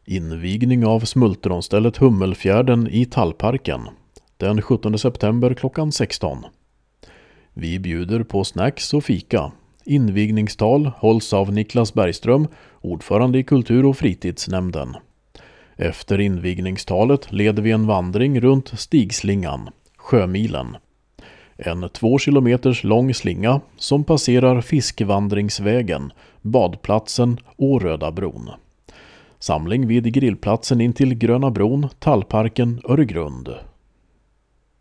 Invigning av smultronstället Hummelfjärden i Tallparken den 17 september klockan 16. Vi bjuder på snacks och fika. Invigningstal hålls av Niklas Bergström, ordförande i kultur- och fritidsnämnden. Efter invigningstalet leder vi en vandring runt Stigslingan, Sjömilen. En 2 kilometers lång slinga som passerar Fiskvandringsvägen, badplatsen och Röda bron. Samling vid grillplatsen in till Gröna bron, Tallparken, Öregrund.